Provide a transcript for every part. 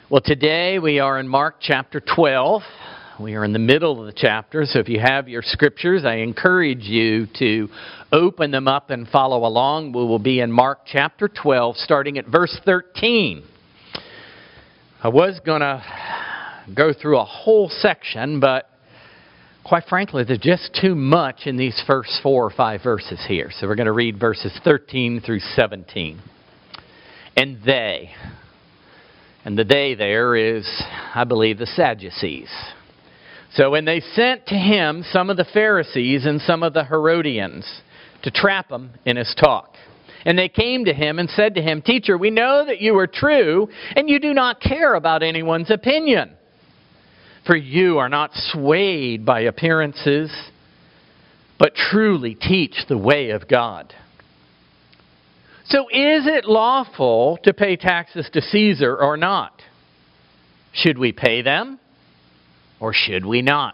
Well, today we are in Mark chapter 12. We are in the middle of the chapter, so if you have your scriptures, I encourage you to open them up and follow along. We will be in Mark chapter 12, starting at verse 13. I was going to go through a whole section, but quite frankly, there's just too much in these first 4 or 5 verses here. So we're going to read verses 13 through 17. And the they there is, I believe, the Sadducees. So when they sent to him some of the Pharisees and some of the Herodians to trap him in his talk. And they came to him and said to him, "Teacher, we know that you are true, and you do not care about anyone's opinion. For you are not swayed by appearances, but truly teach the way of God. So is it lawful to pay taxes to Caesar or not? Should we pay them or should we not?"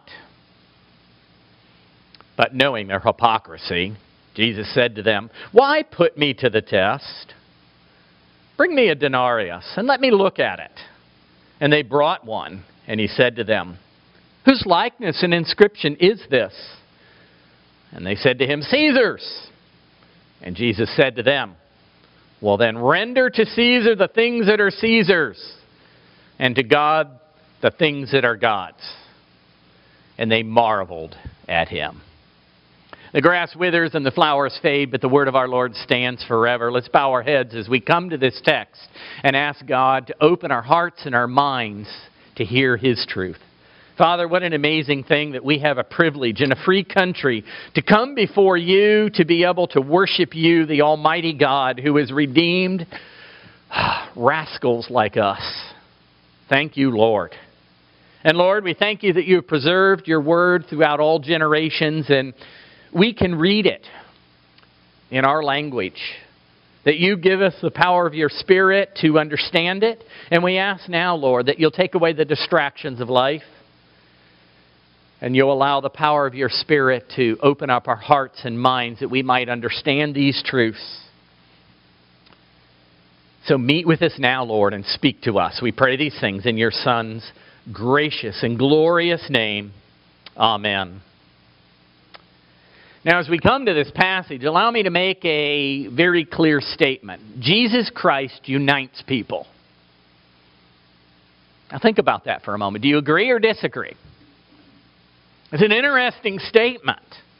But knowing their hypocrisy, Jesus said to them, "Why put me to the test? Bring me a denarius and let me look at it." And they brought one, and he said to them, "Whose likeness and inscription is this?" And they said to him, "Caesar's." And Jesus said to them, "Well then, render to Caesar the things that are Caesar's, and to God the things that are God's." And they marveled at him. The grass withers and the flowers fade, but the word of our Lord stands forever. Let's bow our heads as we come to this text and ask God to open our hearts and our minds to hear His truth. Father, what an amazing thing that we have a privilege in a free country to come before you, to be able to worship you, the Almighty God, who has redeemed rascals like us. Thank you, Lord. And Lord, we thank you that you have preserved your word throughout all generations, and we can read it in our language. That you give us the power of your Spirit to understand it. And we ask now, Lord, that you'll take away the distractions of life. And you'll allow the power of your Spirit to open up our hearts and minds that we might understand these truths. So meet with us now, Lord, and speak to us. We pray these things in your Son's gracious and glorious name. Amen. Now, as we come to this passage, allow me to make a very clear statement. Jesus Christ unites people. Now, think about that for a moment. Do you agree or disagree? It's an interesting statement.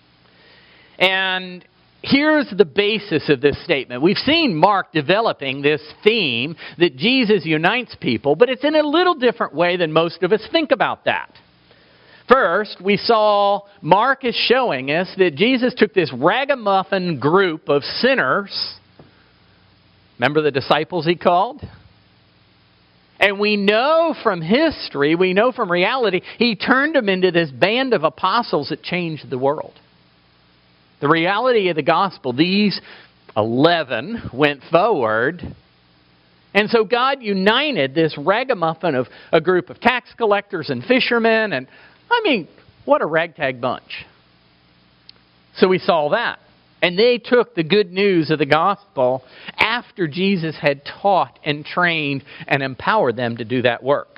And here's the basis of this statement. We've seen Mark developing this theme that Jesus unites people, but it's in a little different way than most of us think about that. First, we saw Mark is showing us that Jesus took this ragamuffin group of sinners. Remember the disciples he called? And we know from history, we know from reality, he turned them into this band of apostles that changed the world. The reality of the gospel, these 11 went forward. And so God united this ragamuffin of a group of tax collectors and fishermen. And I mean, what a ragtag bunch. So we saw that. And they took the good news of the gospel after Jesus had taught and trained and empowered them to do that work.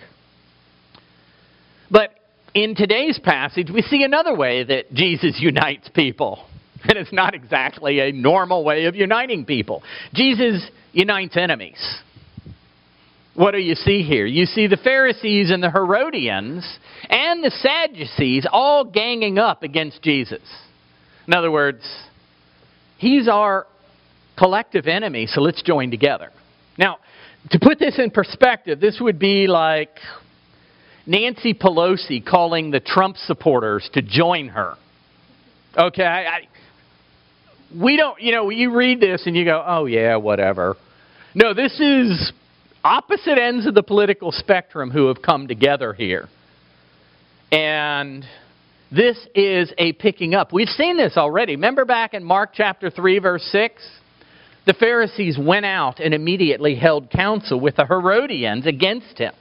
But in today's passage, we see another way that Jesus unites people. And it's not exactly a normal way of uniting people. Jesus unites enemies. What do you see here? You see the Pharisees and the Herodians and the Sadducees all ganging up against Jesus. In other words, he's our collective enemy, so let's join together. Now, to put this in perspective, this would be like Nancy Pelosi calling the Trump supporters to join her. Okay, we don't, you read this and you go, oh yeah, whatever. No, this is opposite ends of the political spectrum who have come together here. And this is a picking up. We've seen this already. Remember back in Mark chapter 3, verse 6? The Pharisees went out and immediately held counsel with the Herodians against him.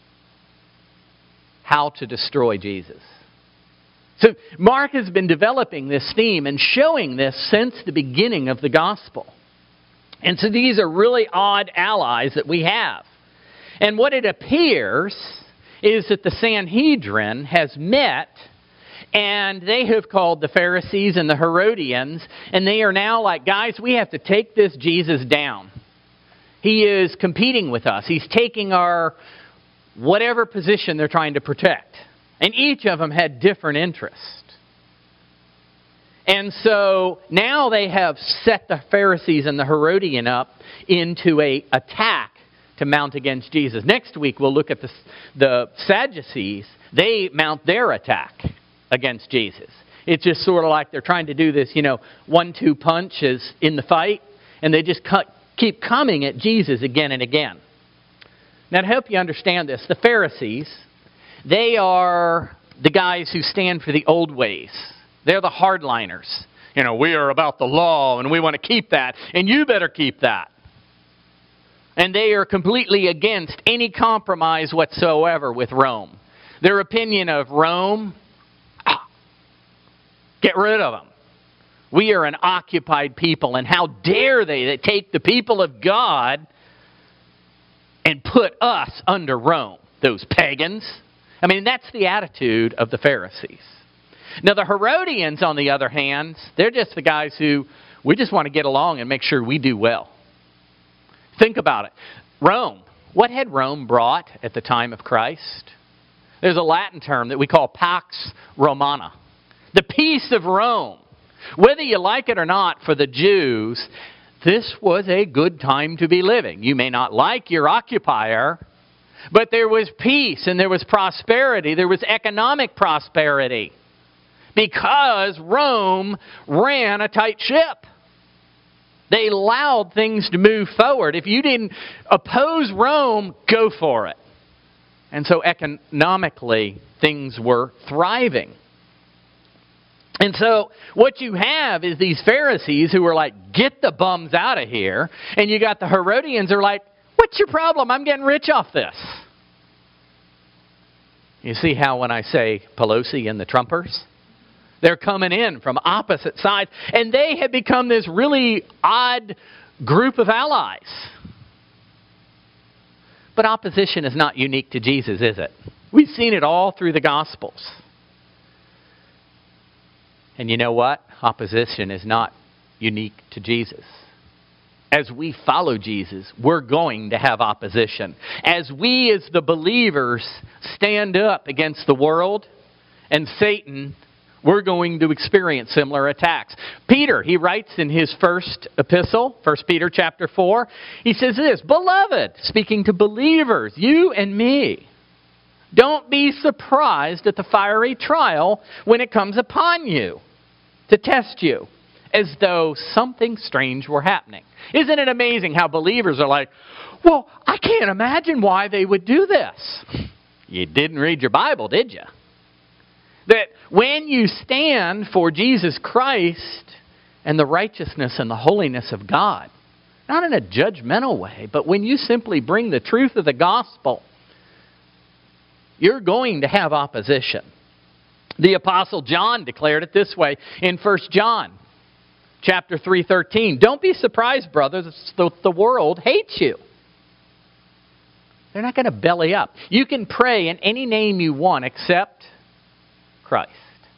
How to destroy Jesus. So Mark has been developing this theme and showing this since the beginning of the gospel. And so these are really odd allies that we have. And what it appears is that the Sanhedrin has met, and they have called the Pharisees and the Herodians, and they are now like, guys, we have to take this Jesus down. He is competing with us. He's taking our whatever position they're trying to protect. And each of them had different interests. And so now they have set the Pharisees and the Herodian up into an attack to mount against Jesus. Next week we'll look at the Sadducees. They mount their attack against Jesus. It's just sort of like they're trying to do this, 1-2 punches in the fight, and they just keep coming at Jesus again and again. Now, to help you understand this, the Pharisees, they are the guys who stand for the old ways. They're the hardliners. We are about the law, and we want to keep that, and you better keep that. And they are completely against any compromise whatsoever with Rome. Their opinion of Rome, get rid of them. We are an occupied people, and how dare they take the people of God and put us under Rome, those pagans. That's the attitude of the Pharisees. Now, the Herodians, on the other hand, they're just the guys who, we just want to get along and make sure we do well. Think about it. Rome. What had Rome brought at the time of Christ? There's a Latin term that we call Pax Romana. The peace of Rome. Whether you like it or not, for the Jews, this was a good time to be living. You may not like your occupier, but there was peace and there was prosperity. There was economic prosperity because Rome ran a tight ship. They allowed things to move forward. If you didn't oppose Rome, go for it. And so economically, things were thriving. And so what you have is these Pharisees who are like, get the bums out of here. And you got the Herodians who are like, what's your problem? I'm getting rich off this. You see how when I say Pelosi and the Trumpers? They're coming in from opposite sides. And they have become this really odd group of allies. But opposition is not unique to Jesus, is it? We've seen it all through the Gospels. And you know what? Opposition is not unique to Jesus. As we follow Jesus, we're going to have opposition. As we, as the believers, stand up against the world and Satan, we're going to experience similar attacks. Peter, he writes in his first epistle, 1 Peter chapter 4, he says this, Beloved, speaking to believers, you and me, don't be surprised at the fiery trial when it comes upon you to test you, as though something strange were happening. Isn't it amazing how believers are like, well, I can't imagine why they would do this. You didn't read your Bible, did you? That when you stand for Jesus Christ and the righteousness and the holiness of God, not in a judgmental way, but when you simply bring the truth of the gospel, you're going to have opposition. The Apostle John declared it this way in 1 John chapter 3:13. Don't be surprised, brothers, the world hates you. They're not going to belly up. You can pray in any name you want except Christ.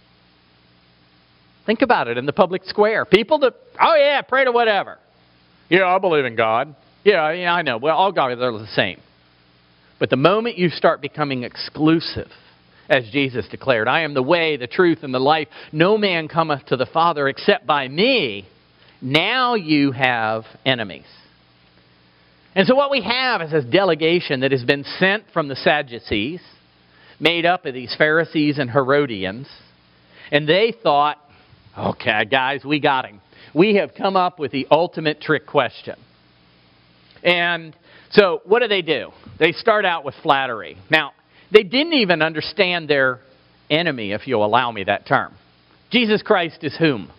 Think about it in the public square. People that, pray to whatever. Yeah, I believe in God. Yeah, I know. Well, all gods are the same. But the moment you start becoming exclusive, as Jesus declared, I am the way, the truth, and the life. No man cometh to the Father except by me. Now you have enemies. And so what we have is this delegation that has been sent from the Sadducees, made up of these Pharisees and Herodians. And they thought, okay, guys, we got him. We have come up with the ultimate trick question. And so what do? They start out with flattery. Now, they didn't even understand their enemy, if you'll allow me that term. Jesus Christ is whom?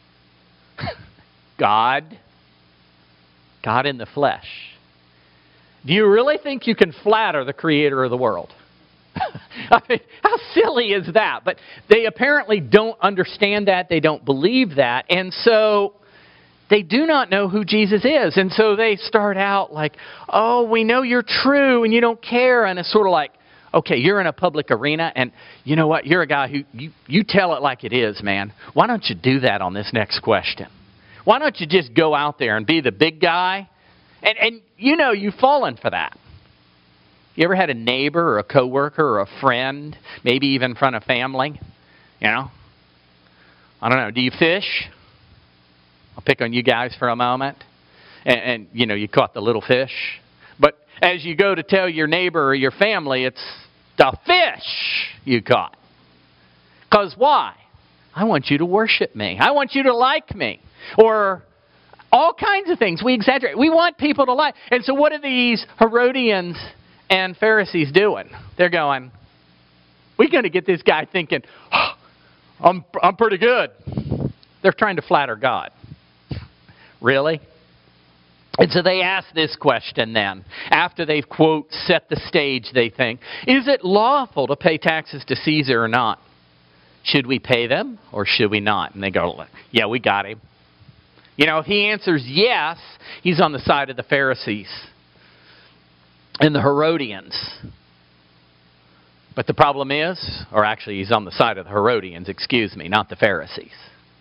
God. God in the flesh. Do you really think you can flatter the creator of the world? I mean, how silly is that? But they apparently don't understand that. They don't believe that. And so they do not know who Jesus is. And so they start out like, oh, we know you're true and you don't care. And it's sort of like, okay, you're in a public arena and you know what? You're a guy who, you tell it like it is, man. Why don't you do that on this next question? Why don't you just go out there and be the big guy? And you know you've fallen for that. You ever had a neighbor or a coworker or a friend, maybe even in front of family? You know? I don't know. Do you fish? I'll pick on you guys for a moment. And you know, you caught the little fish. But as you go to tell your neighbor or your family, it's the fish you caught. Because why? I want you to worship me. I want you to like me. Or all kinds of things. We exaggerate. We want people to like. And so what are these Herodians and Pharisees doing? They're going, we're going to get this guy thinking, oh, I'm pretty good. They're trying to flatter God. Really? And so they ask this question then. After they've, quote, set the stage, they think, is it lawful to pay taxes to Caesar or not? Should we pay them or should we not? And they go, yeah, we got him. You know, if he answers yes, he's on the side of the Pharisees and the Herodians. But the problem is, or actually he's on the side of the Herodians, excuse me, not the Pharisees.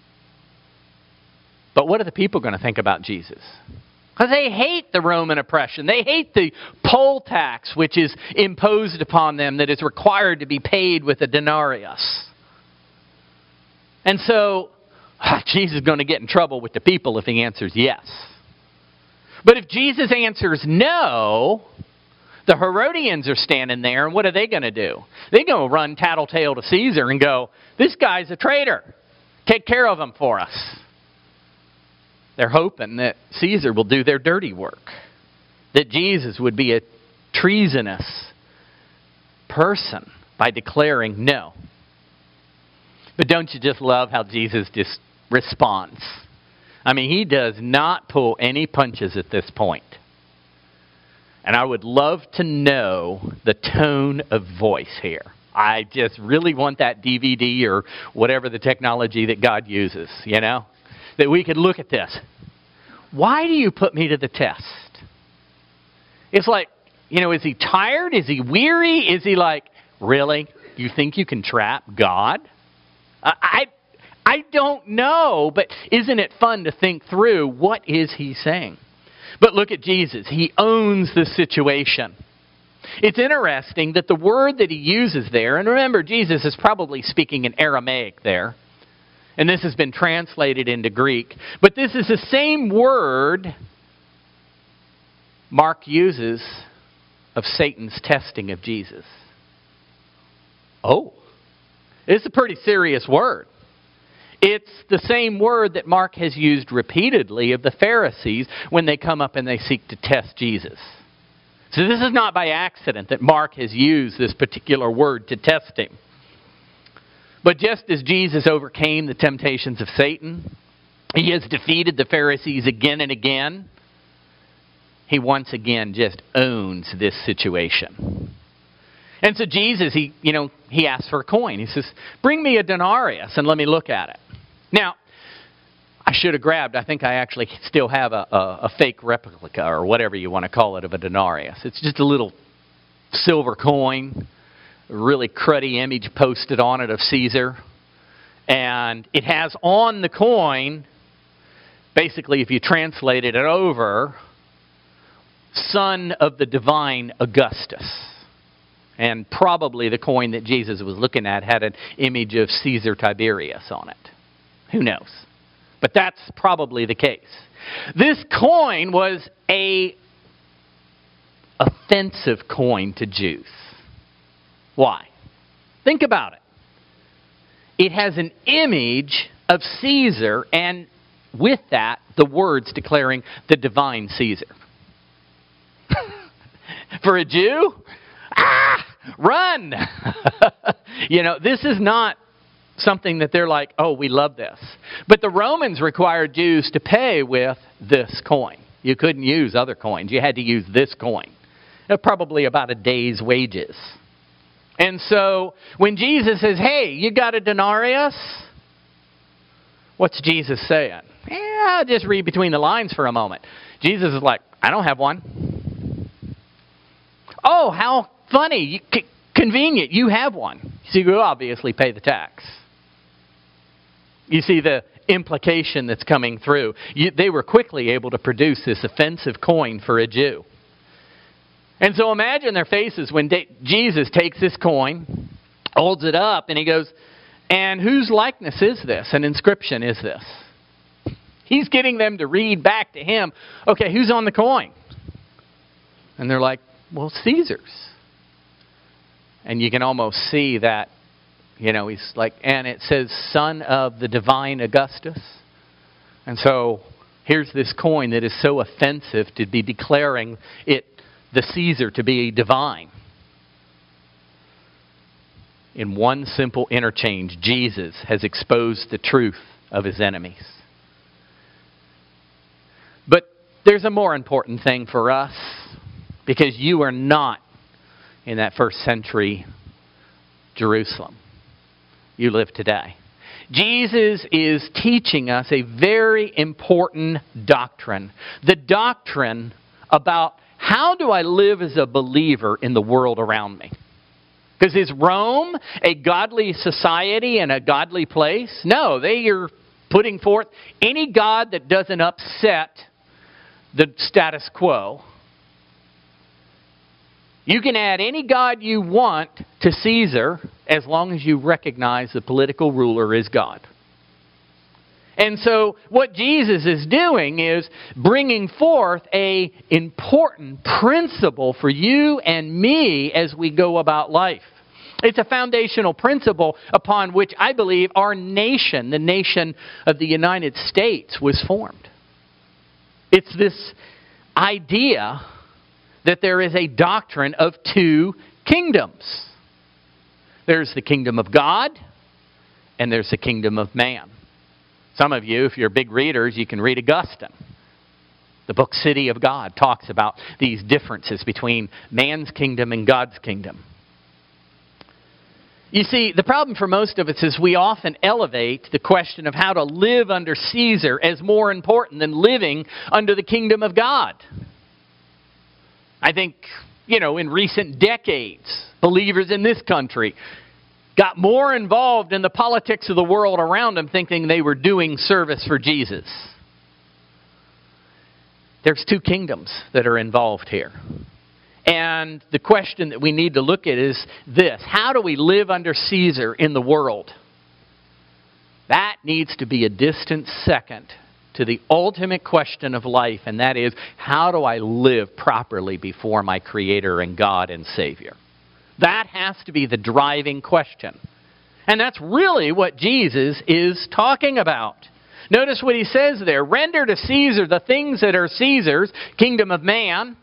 But what are the people going to think about Jesus? Because they hate the Roman oppression. They hate the poll tax which is imposed upon them that is required to be paid with a denarius. And so, Jesus is going to get in trouble with the people if he answers yes. But if Jesus answers no, the Herodians are standing there, and what are they going to do? They're going to run tattletale to Caesar and go, this guy's a traitor. Take care of him for us. They're hoping that Caesar will do their dirty work. That Jesus would be a treasonous person by declaring no. But don't you just love how Jesus just responds? I mean, he does not pull any punches at this point. And I would love to know the tone of voice here. I just really want that DVD or whatever the technology that God uses, you know? That we could look at this. Why do you put me to the test? It's like, you know, is he tired? Is he weary? Is he like, really? You think you can trap God? I don't know, but isn't it fun to think through what is he saying? But look at Jesus. He owns the situation. It's interesting that the word that he uses there, and remember, Jesus is probably speaking in Aramaic there, and this has been translated into Greek. But this is the same word Mark uses of Satan's testing of Jesus. Oh, it's a pretty serious word. It's the same word that Mark has used repeatedly of the Pharisees when they come up and they seek to test Jesus. So this is not by accident that Mark has used this particular word to test him. But just as Jesus overcame the temptations of Satan, he has defeated the Pharisees again and again. He once again just owns this situation. And so Jesus, he asks for a coin. He says, bring me a denarius and let me look at it. Now, I should have grabbed, I think I actually still have a fake replica or whatever you want to call it of a denarius. It's just a little silver coin, a really cruddy image posted on it of Caesar. And it has on the coin, basically if you translated it over, son of the divine Augustus. And probably the coin that Jesus was looking at had an image of Caesar Tiberius on it. Who knows? But that's probably the case. This coin was an offensive coin to Jews. Why? Think about it. It has an image of Caesar, and with that, the words declaring the divine Caesar. For a Jew, run! This is not something that they're like, oh, we love this. But the Romans required Jews to pay with this coin. You couldn't use other coins. You had to use this coin. Probably about a day's wages. And so when Jesus says, hey, you got a denarius? What's Jesus saying? I'll just read between the lines for a moment. Jesus is like, I don't have one. Oh, how funny. Convenient. You have one. So you obviously pay the tax. You see the implication that's coming through. They were quickly able to produce this offensive coin for a Jew. And so imagine their faces when Jesus takes this coin, holds it up, and he goes, and whose likeness is this? An inscription is this? He's getting them to read back to him, okay, who's on the coin? And they're like, well, Caesar's. And you can almost see that, he's like, and it says, son of the divine Augustus. And so here's this coin that is so offensive to be declaring it, the Caesar, to be divine. In one simple interchange, Jesus has exposed the truth of his enemies. But there's a more important thing for us, because you are not in that first century Jerusalem. You live today. Jesus is teaching us a very important doctrine. The doctrine about how do I live as a believer in the world around me? Because is Rome a godly society and a godly place? No, they are putting forth any god that doesn't upset the status quo. You can add any god you want to Caesar as long as you recognize the political ruler is God. And so what Jesus is doing is bringing forth an important principle for you and me as we go about life. It's a foundational principle upon which I believe our nation, the nation of the United States, was formed. It's this idea that there is a doctrine of two kingdoms. There's the kingdom of God, and there's the kingdom of man. Some of you, if you're big readers, you can read Augustine. The book City of God talks about these differences between man's kingdom and God's kingdom. You see, the problem for most of us is we often elevate the question of how to live under Caesar as more important than living under the kingdom of God. I think, in recent decades, believers in this country got more involved in the politics of the world around them, thinking they were doing service for Jesus. There's two kingdoms that are involved here. And the question that we need to look at is this: how do we live under Caesar in the world? That needs to be a distant second to the ultimate question of life, and that is, how do I live properly before my Creator and God and Savior? That has to be the driving question. And that's really what Jesus is talking about. Notice what he says there: render to Caesar the things that are Caesar's, kingdom of man.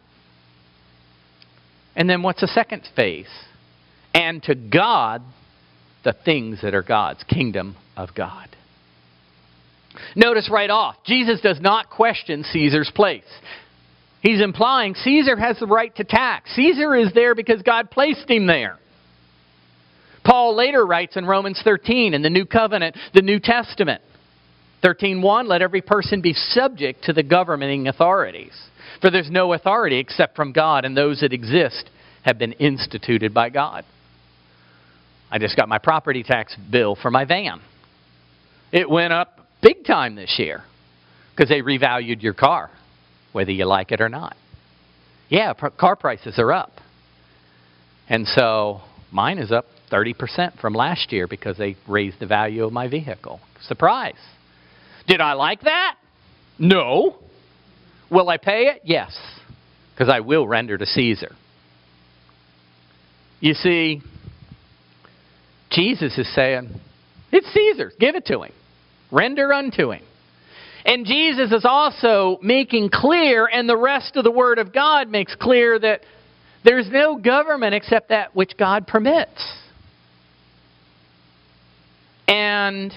And then what's the second phase? And to God, the things that are God's, kingdom of God. Notice right off, Jesus does not question Caesar's place. He's implying Caesar has the right to tax. Caesar is there because God placed him there. Paul later writes in Romans 13, in the New Covenant, the New Testament, 13:1, let every person be subject to the governing authorities. For there's no authority except from God, and those that exist have been instituted by God. I just got my property tax bill for my van. It went up big time this year because they revalued your car, whether you like it or not. Yeah, car prices are up. And so mine is up 30% from last year because they raised the value of my vehicle. Surprise. Did I like that? No. Will I pay it? Yes, because I will render to Caesar. You see, Jesus is saying, it's Caesar's. Give it to him. Render unto him. And Jesus is also making clear, and the rest of the Word of God makes clear, that there's no government except that which God permits. And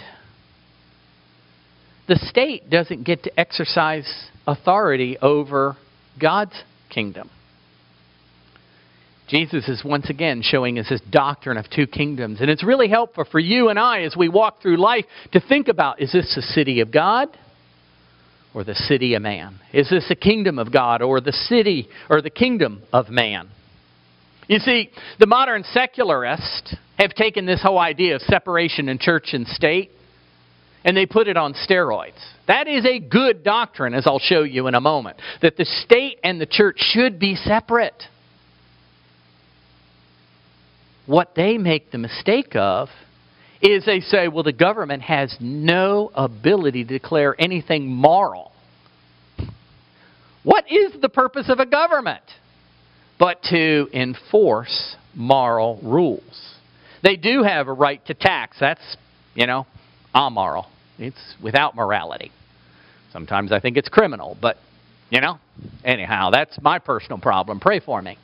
the state doesn't get to exercise authority over God's kingdom. Jesus is once again showing us this doctrine of two kingdoms. And it's really helpful for you and I as we walk through life to think about, is this the city of God or the city of man? Is this the kingdom of God or the city or the kingdom of man? You see, the modern secularists have taken this whole idea of separation in church and state and they put it on steroids. That is a good doctrine, as I'll show you in a moment, that the state and the church should be separate. What they make the mistake of is they say, well, the government has no ability to declare anything moral. What is the purpose of a government? But to enforce moral rules. They do have a right to tax. That's, amoral. It's without morality. Sometimes I think it's criminal, but, anyhow, that's my personal problem. Pray for me.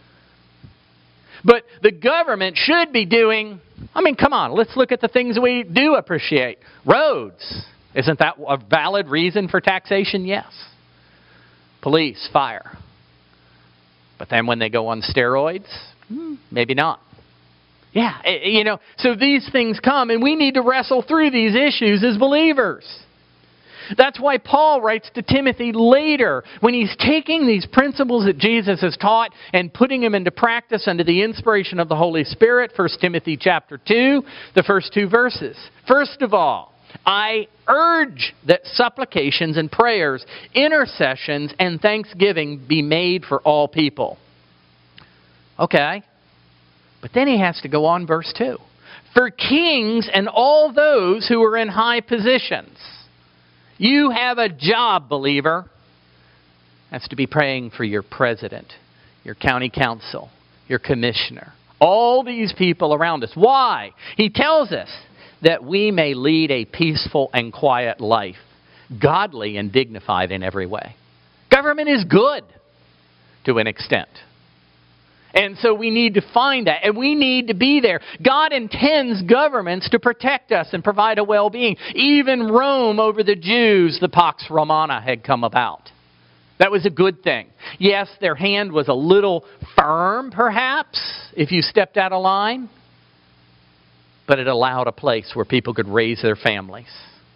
But the government should be doing, come on, let's look at the things we do appreciate. Roads. Isn't that a valid reason for taxation? Yes. Police, fire. But then when they go on steroids, maybe not. Yeah, so these things come, and we need to wrestle through these issues as believers. That's why Paul writes to Timothy later, when he's taking these principles that Jesus has taught and putting them into practice under the inspiration of the Holy Spirit. 1 Timothy chapter 2, the first 2 verses. First of all, I urge that supplications and prayers, intercessions, and thanksgiving be made for all people. Okay. But then he has to go on, verse 2. For kings and all those who are in high positions. You have a job, believer. That's to be praying for your president, your county council, your commissioner. All these people around us. Why? He tells us that we may lead a peaceful and quiet life, godly and dignified in every way. Government is good to an extent. And so we need to find that, and we need to be there. God intends governments to protect us and provide a well-being. Even Rome over the Jews, the Pax Romana had come about. That was a good thing. Yes, their hand was a little firm, perhaps, if you stepped out of line. But it allowed a place where people could raise their families.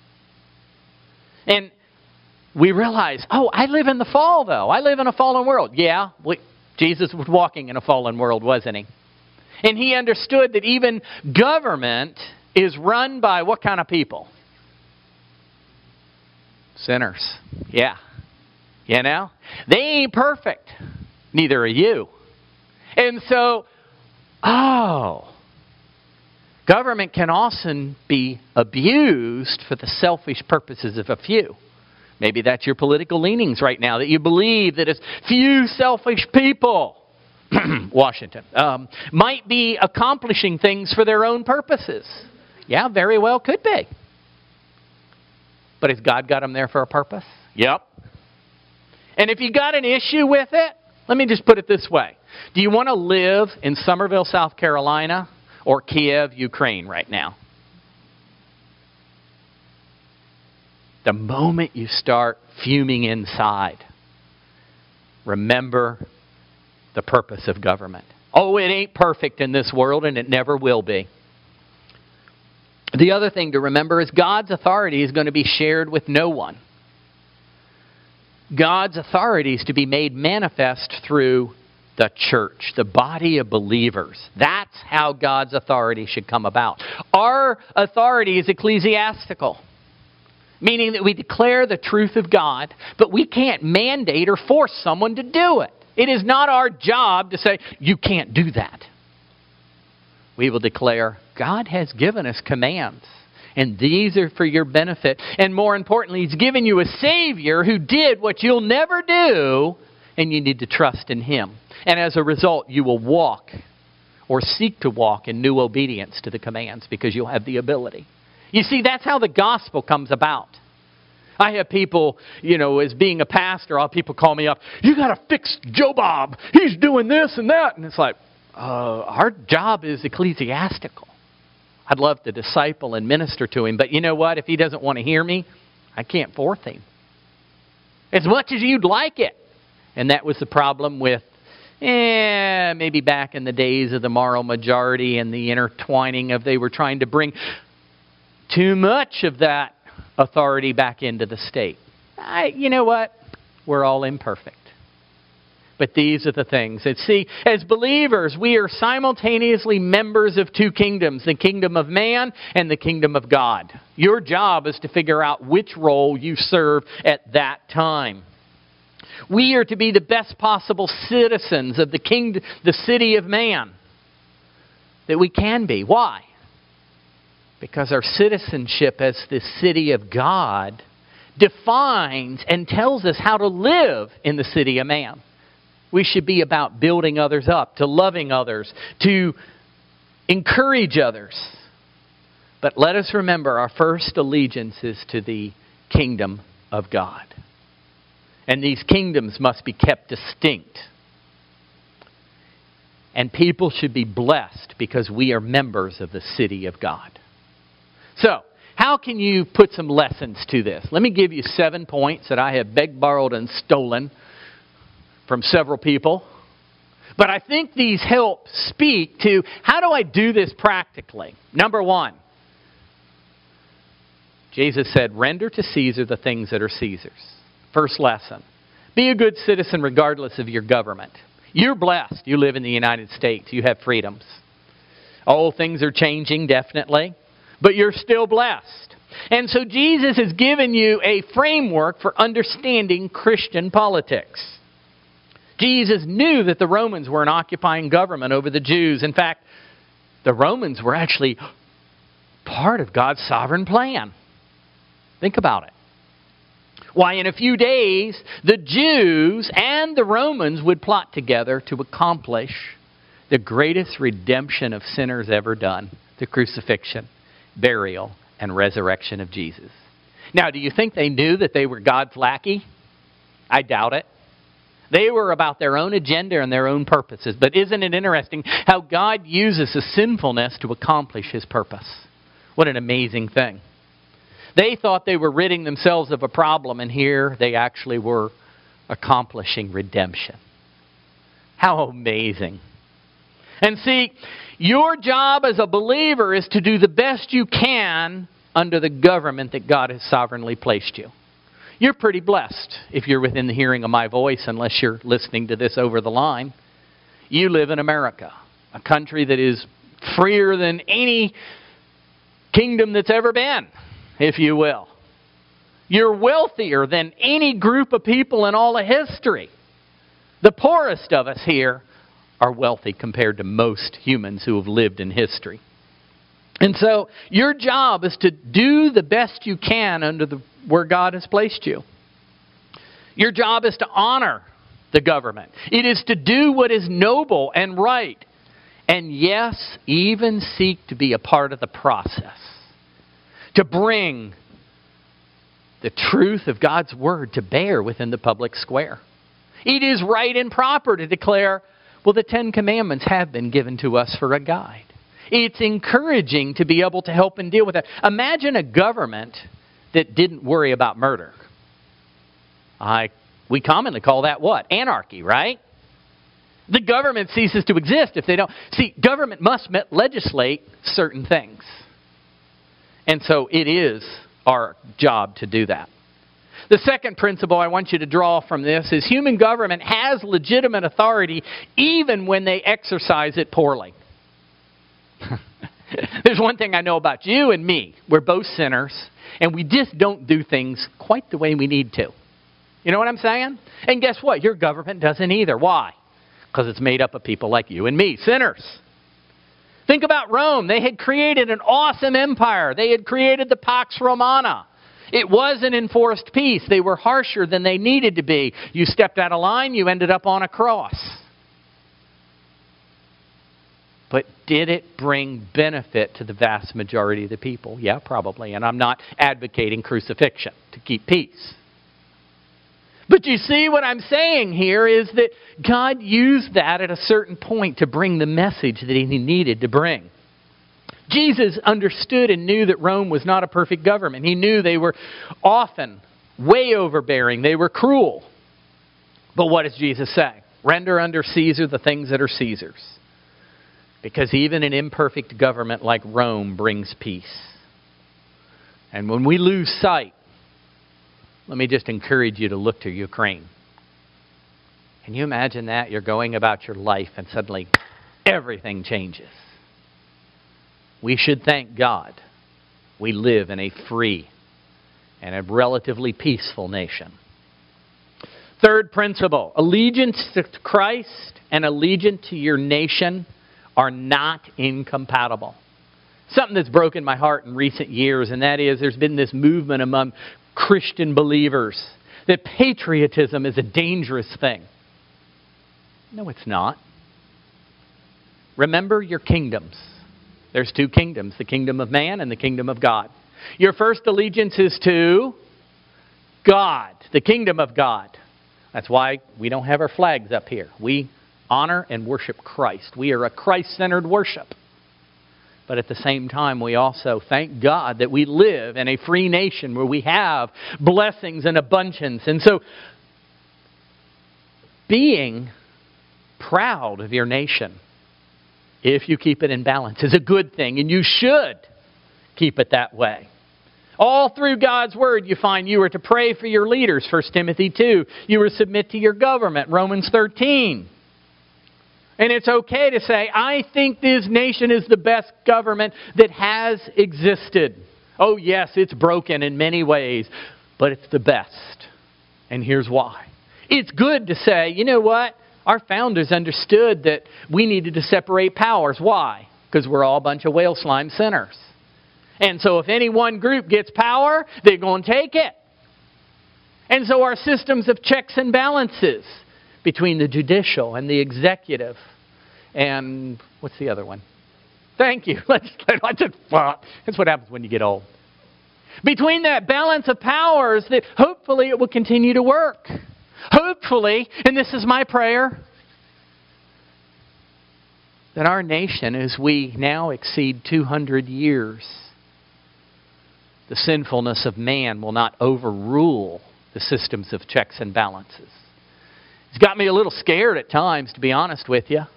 And we realize, I live in the fall, though. I live in a fallen world. Yeah, Jesus was walking in a fallen world, wasn't he? And he understood that even government is run by what kind of people? Sinners. Yeah. They ain't perfect. Neither are you. And so, government can often be abused for the selfish purposes of a few. Maybe that's your political leanings right now, that you believe that it's few selfish people, Washington, might be accomplishing things for their own purposes. Yeah, very well could be. But has God got them there for a purpose? Yep. And if you got an issue with it, let me just put it this way. Do you want to live in Summerville, South Carolina, or Kiev, Ukraine right now? The moment you start fuming inside, remember the purpose of government. It ain't perfect in this world, and it never will be. The other thing to remember is God's authority is going to be shared with no one. God's authority is to be made manifest through the church, the body of believers. That's how God's authority should come about. Our authority is ecclesiastical. Meaning that we declare the truth of God, but we can't mandate or force someone to do it. It is not our job to say, you can't do that. We will declare, God has given us commands, and these are for your benefit. And more importantly, He's given you a Savior who did what you'll never do, and you need to trust in Him. And as a result, you will walk or seek to walk in new obedience to the commands because you'll have the ability. You see, that's how the gospel comes about. I have people, as being a pastor, all people call me up, you got to fix Joe Bob. He's doing this and that. And it's like, our job is ecclesiastical. I'd love to disciple and minister to him. But you know what? If he doesn't want to hear me, I can't force him. As much as you'd like it. And that was the problem with, maybe back in the days of the moral majority and the intertwining of they were trying to bring too much of that authority back into the state. you know what? We're all imperfect. But these are the things. And see, as believers, we are simultaneously members of two kingdoms, the kingdom of man and the kingdom of God. Your job is to figure out which role you serve at that time. We are to be the best possible citizens of the kingdom, the city of man, that we can be. Why? Because our citizenship as the city of God defines and tells us how to live in the city of man. We should be about building others up, to loving others, to encourage others. But let us remember our first allegiance is to the kingdom of God. And these kingdoms must be kept distinct. And people should be blessed because we are members of the city of God. So, how can you put some lessons to this? Let me give you 7 points that I have begged, borrowed, and stolen from several people. But I think these help speak to how do I do this practically? Number 1, Jesus said, render to Caesar the things that are Caesar's. First lesson. Be a good citizen regardless of your government. You're blessed. You live in the United States. You have freedoms. All things are changing, definitely. But you're still blessed. And so Jesus has given you a framework for understanding Christian politics. Jesus knew that the Romans were an occupying government over the Jews. In fact, the Romans were actually part of God's sovereign plan. Think about it. Why, in a few days, the Jews and the Romans would plot together to accomplish the greatest redemption of sinners ever done, the crucifixion, burial, and resurrection of Jesus. Now, do you think they knew that they were God's lackey? I doubt it. They were about their own agenda and their own purposes. But isn't it interesting how God uses the sinfulness to accomplish His purpose? What an amazing thing. They thought they were ridding themselves of a problem, and here they actually were accomplishing redemption. How amazing. And see, your job as a believer is to do the best you can under the government that God has sovereignly placed you. You're pretty blessed if you're within the hearing of my voice, unless you're listening to this over the line. You live in America, a country that is freer than any kingdom that's ever been, if you will. You're wealthier than any group of people in all of history. The poorest of us here are wealthy compared to most humans who have lived in history. And so your job is to do the best you can under where God has placed you. Your job is to honor the government. It is to do what is noble and right. And yes, even seek to be a part of the process. To bring the truth of God's Word to bear within the public square. It is right and proper to declare, well, the 10 Commandments have been given to us for a guide. It's encouraging to be able to help and deal with that. Imagine a government that didn't worry about murder. We commonly call that what? Anarchy, right? The government ceases to exist if they don't. See, government must legislate certain things. And so it is our job to do that. The second principle I want you to draw from this is human government has legitimate authority even when they exercise it poorly. There's one thing I know about you and me. We're both sinners, and we just don't do things quite the way we need to. You know what I'm saying? And guess what? Your government doesn't either. Why? Because it's made up of people like you and me, sinners. Think about Rome. They had created an awesome empire. They had created the Pax Romana. It was an enforced peace. They were harsher than they needed to be. You stepped out of line, you ended up on a cross. But did it bring benefit to the vast majority of the people? Yeah, probably. And I'm not advocating crucifixion to keep peace. But you see what I'm saying here is that God used that at a certain point to bring the message that He needed to bring. Jesus understood and knew that Rome was not a perfect government. He knew they were often way overbearing. They were cruel. But what does Jesus say? Render unto Caesar the things that are Caesar's. Because even an imperfect government like Rome brings peace. And when we lose sight Let me just encourage you to look to Ukraine. Can you imagine that? You're going about your life and suddenly everything changes. We should thank God we live in a free and a relatively peaceful nation. Third principle, allegiance to Christ and allegiance to your nation are not incompatible. Something that's broken my heart in recent years, and that is there's been this movement among Christian believers that patriotism is a dangerous thing. No, it's not. Remember your kingdoms. There's two kingdoms, the kingdom of man and the kingdom of God. Your first allegiance is to God, the kingdom of God. That's why we don't have our flags up here. We honor and worship Christ. We are a Christ-centered worship. But at the same time, we also thank God that we live in a free nation where we have blessings and abundance. And so, being proud of your nation, if you keep it in balance, is a good thing, and you should keep it that way. All through God's Word, you find you are to pray for your leaders, 1 Timothy 2. You are to submit to your government, Romans 13. And it's okay to say, I think this nation is the best government that has existed. Oh yes, it's broken in many ways, but it's the best. And here's why. It's good to say, you know what? Our founders understood that we needed to separate powers. Why? Because we're all a bunch of whale slime sinners. And so if any one group gets power, they're going to take it. And so our systems of checks and balances between the judicial and the executive and what's the other one? Thank you. That's what happens when you get old. Between that balance of powers, that hopefully it will continue to work. Hopefully, and this is my prayer, that our nation, as we now exceed 200 years, the sinfulness of man will not overrule the systems of checks and balances. It's got me a little scared at times, to be honest with you.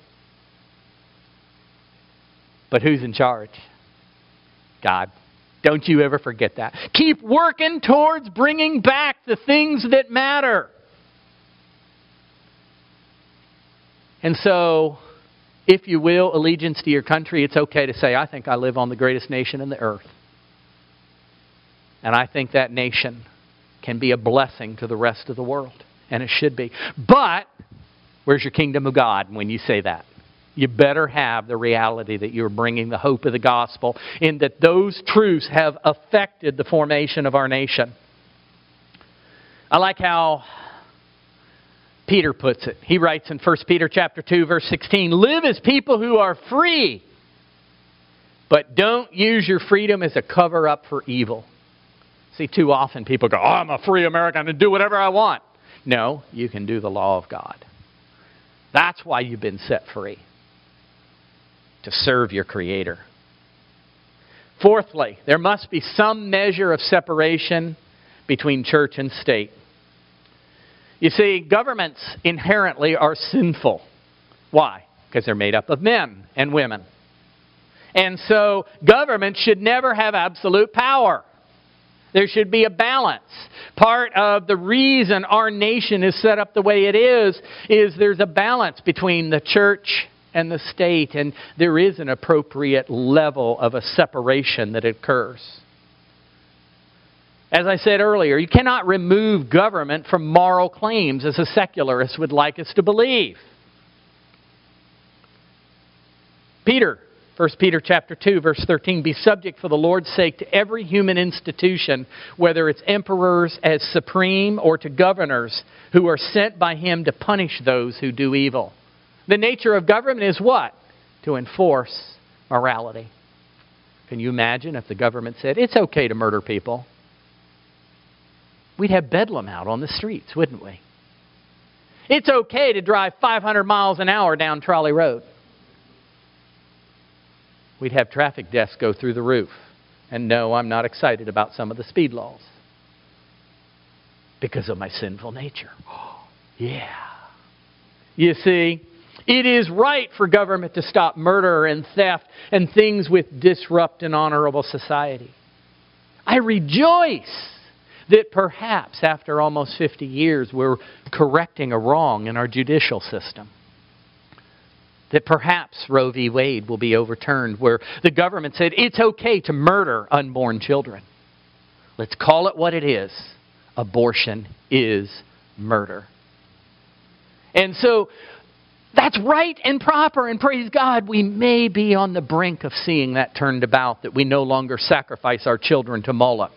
But who's in charge? God. Don't you ever forget that. Keep working towards bringing back the things that matter. And so, if you will, allegiance to your country, it's okay to say, I think I live on the greatest nation in the earth. And I think that nation can be a blessing to the rest of the world. And it should be. But, where's your kingdom of God when you say that? You better have the reality that you're bringing the hope of the gospel, and that those truths have affected the formation of our nation. I like how Peter puts it. He writes in 1 Peter chapter 2, verse 16, live as people who are free, but don't use your freedom as a cover-up for evil. See, too often people go, oh, I'm a free American and do whatever I want. No, you can do the law of God. That's why you've been set free. To serve your Creator. Fourthly, there must be some measure of separation between church and state. You see, governments inherently are sinful. Why? Because they're made up of men and women. And so, government should never have absolute power. There should be a balance. Part of the reason our nation is set up the way it is there's a balance between the church and the state, and there is an appropriate level of a separation that occurs. As I said earlier, you cannot remove government from moral claims as a secularist would like us to believe. Peter, 1 Peter chapter 2, verse 13, be subject for the Lord's sake to every human institution, whether it's emperors as supreme or to governors who are sent by him to punish those who do evil. The nature of government is what? To enforce morality. Can you imagine if the government said, it's okay to murder people? We'd have bedlam out on the streets, wouldn't we? It's okay to drive 500 miles an hour down Trolley Road. We'd have traffic deaths go through the roof. And no, I'm not excited about some of the speed laws. Because of my sinful nature. Oh, yeah. You see, it is right for government to stop murder and theft and things which disrupt an honorable society. I rejoice That perhaps after almost 50 years we're correcting a wrong in our judicial system. That perhaps Roe v. Wade will be overturned, where the government said it's okay to murder unborn children. Let's call it what it is. Abortion is murder. And so that's right and proper, and praise God, we may be on the brink of seeing that turned about, that we no longer sacrifice our children to Moloch.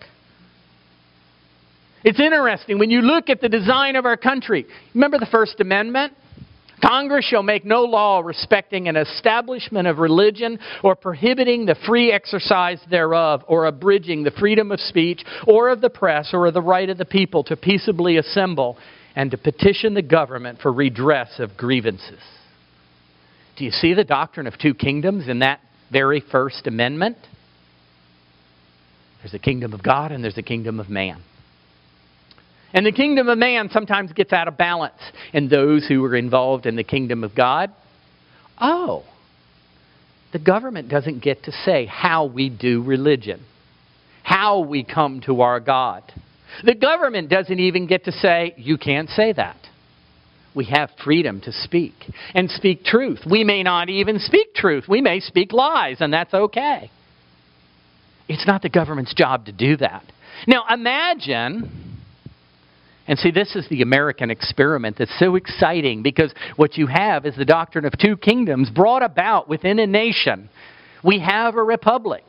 It's interesting, when you look at the design of our country, remember the First Amendment? Congress shall make no law respecting an establishment of religion or prohibiting the free exercise thereof or abridging the freedom of speech or of the press or of the right of the people to peaceably assemble and to petition the government for redress of grievances. Do you see the doctrine of two kingdoms in that very First Amendment? There's the kingdom of God and there's the kingdom of man. And the kingdom of man sometimes gets out of balance. And those who are involved in the kingdom of God, the government doesn't get to say how we do religion, how we come to our God. The government doesn't even get to say, you can't say that. We have freedom to speak and speak truth. We may not even speak truth. We may speak lies, and that's okay. It's not the government's job to do that. Now imagine... And see, this is the American experiment that's so exciting, because what you have is the doctrine of two kingdoms brought about within a nation. We have a republic.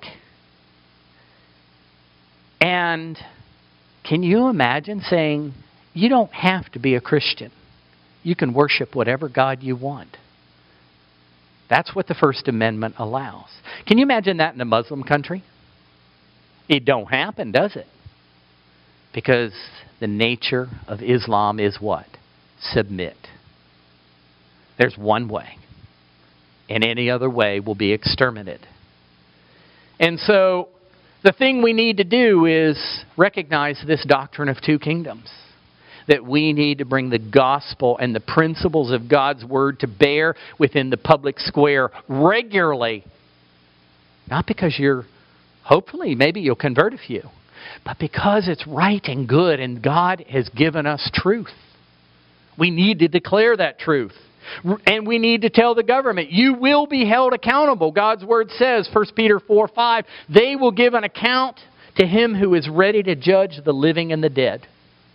And can you imagine saying, you don't have to be a Christian. You can worship whatever God you want. That's what the First Amendment allows. Can you imagine that in a Muslim country? It don't happen, does it? Because the nature of Islam is what? Submit. There's one way. And any other way will be exterminated. And so the thing we need to do is recognize this doctrine of two kingdoms. That we need to bring the gospel and the principles of God's word to bear within the public square regularly. Not because hopefully, maybe you'll convert a few. But because it's right and good and God has given us truth. We need to declare that truth. And we need to tell the government, you will be held accountable. God's word says, 1 Peter 4:5, they will give an account to him who is ready to judge the living and the dead.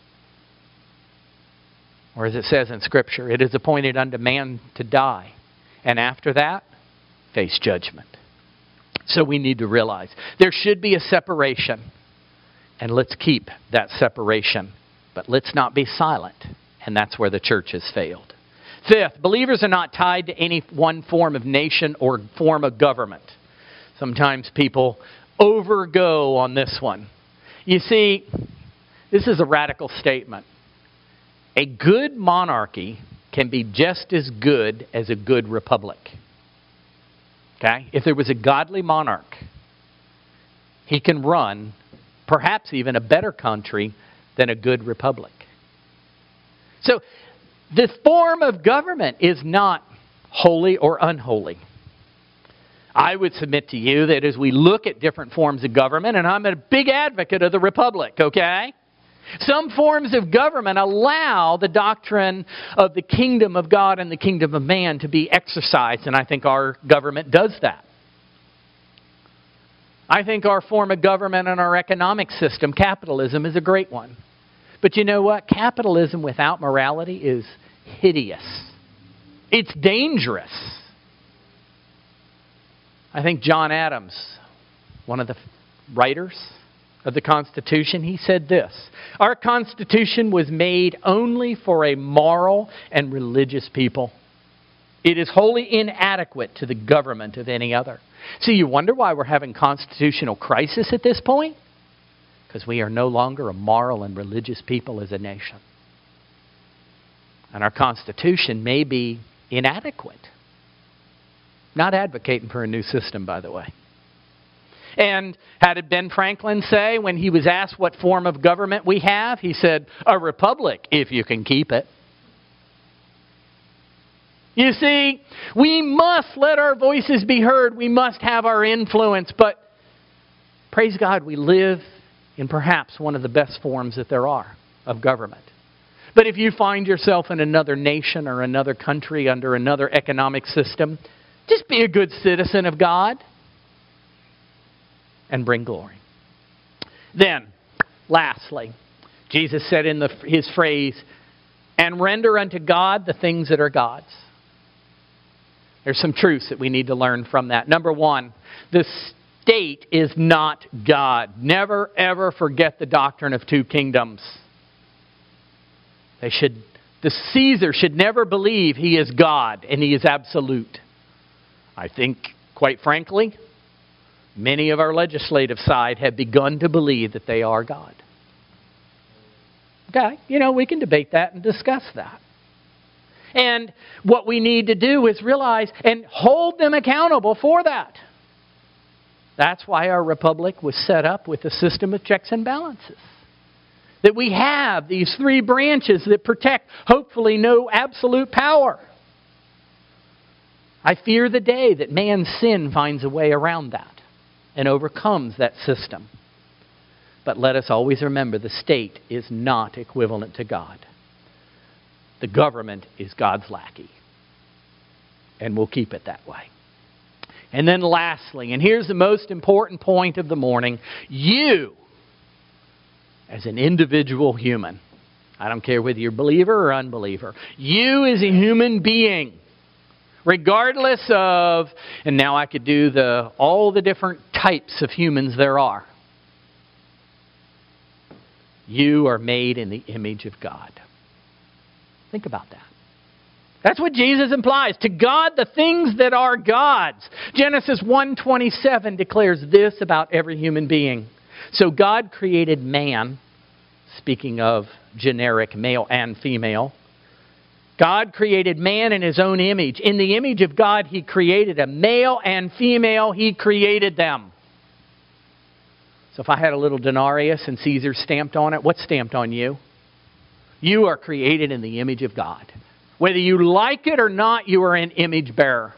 Or as it says in Scripture, it is appointed unto man to die. And after that, face judgment. So we need to realize there should be a separation. And let's keep that separation. But let's not be silent. And that's where the church has failed. Fifth, believers are not tied to any one form of nation or form of government. Sometimes people overgo on this one. You see, this is a radical statement. A good monarchy can be just as good as a good republic. Okay? If there was a godly monarch, he can run perhaps even a better country than a good republic. So, this form of government is not holy or unholy. I would submit to you that as we look at different forms of government, and I'm a big advocate of the republic, okay? Some forms of government allow the doctrine of the kingdom of God and the kingdom of man to be exercised, and I think our government does that. I think our form of government and our economic system, capitalism, is a great one. But you know what? Capitalism without morality is hideous. It's dangerous. I think John Adams, one of the writers of the Constitution, he said this: our Constitution was made only for a moral and religious people. It is wholly inadequate to the government of any other. See, you wonder why we're having constitutional crisis at this point? Because we are no longer a moral and religious people as a nation. And our Constitution may be inadequate. Not advocating for a new system, by the way. And how did Ben Franklin say when he was asked what form of government we have? He said, a republic, if you can keep it. You see, we must let our voices be heard. We must have our influence. But praise God, we live in perhaps one of the best forms that there are of government. But if you find yourself in another nation or another country under another economic system, just be a good citizen of God and bring glory. Then, lastly, Jesus said in his phrase, "And render unto God the things that are God's." There's some truths that we need to learn from that. Number one, the state is not God. Never, ever forget the doctrine of two kingdoms. The Caesar should never believe he is God and he is absolute. I think, quite frankly, many of our legislative side have begun to believe that they are God. Okay, we can debate that and discuss that. And what we need to do is realize and hold them accountable for that. That's why our republic was set up with a system of checks and balances. That we have these three branches that protect, hopefully, no absolute power. I fear the day that man's sin finds a way around that and overcomes that system. But let us always remember the state is not equivalent to God. The government is God's lackey. And we'll keep it that way. And then lastly, and here's the most important point of the morning, you, as an individual human, I don't care whether you're a believer or unbeliever, you as a human being, regardless of, and now I could do all the different types of humans there are, you are made in the image of God. Think about that. That's what Jesus implies. To God, the things that are God's. Genesis 1:27 declares this about every human being. So God created man, speaking of generic male and female. God created man in His own image. In the image of God, He created a male and female. He created them. So if I had a little denarius and Caesar stamped on it, what's stamped on you? You are created in the image of God. Whether you like it or not, you are an image bearer.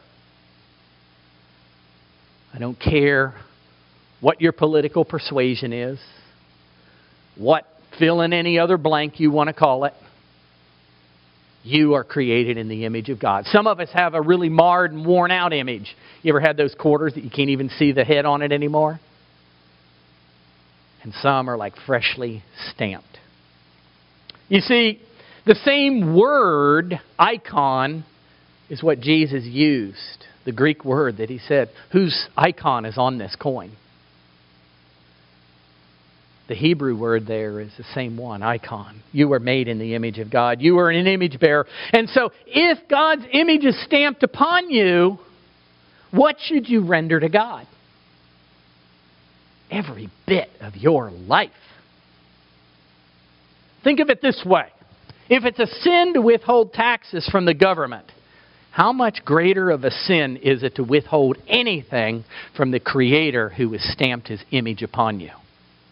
I don't care what your political persuasion is, what fill in any other blank you want to call it. You are created in the image of God. Some of us have a really marred and worn out image. You ever had those quarters that you can't even see the head on it anymore? And some are like freshly stamped. You see, the same word, icon, is what Jesus used. The Greek word that He said, whose icon is on this coin? The Hebrew word there is the same one, icon. You were made in the image of God. You are an image bearer. And so, if God's image is stamped upon you, what should you render to God? Every bit of your life. Think of it this way. If it's a sin to withhold taxes from the government, how much greater of a sin is it to withhold anything from the Creator who has stamped His image upon you?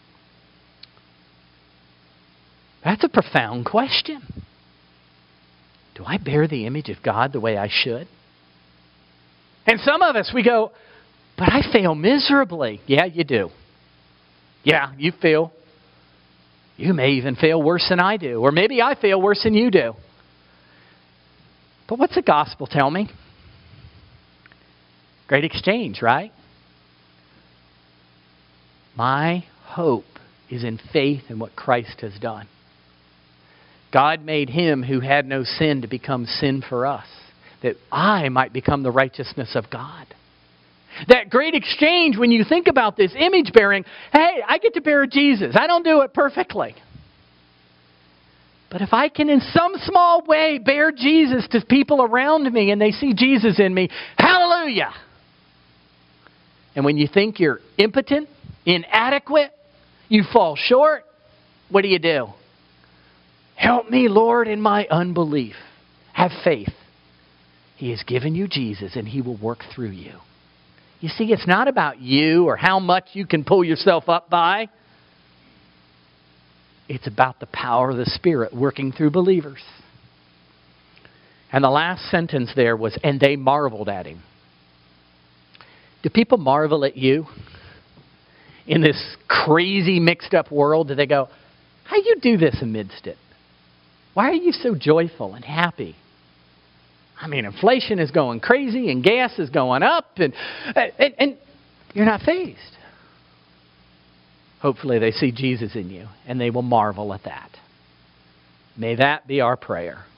That's a profound question. Do I bear the image of God the way I should? And some of us, we go, but I fail miserably. Yeah, you do. Yeah, you fail. You may even fail worse than I do. Or maybe I fail worse than you do. But what's the gospel tell me? Great exchange, right? My hope is in faith in what Christ has done. God made Him who had no sin to become sin for us, that I might become the righteousness of God. That great exchange, when you think about this image bearing, hey, I get to bear Jesus. I don't do it perfectly. But if I can in some small way bear Jesus to people around me and they see Jesus in me, hallelujah! And when you think you're impotent, inadequate, you fall short, what do? Help me, Lord, in my unbelief. Have faith. He has given you Jesus and He will work through you. You see, it's not about you or how much you can pull yourself up by. It's about the power of the Spirit working through believers. And the last sentence there was, and they marveled at Him. Do people marvel at you? in this crazy mixed up world? Do they go, how do you do this amidst it? Why are you so joyful and happy? I mean, inflation is going crazy and gas is going up and you're not fazed. Hopefully they see Jesus in you and they will marvel at that. May that be our prayer.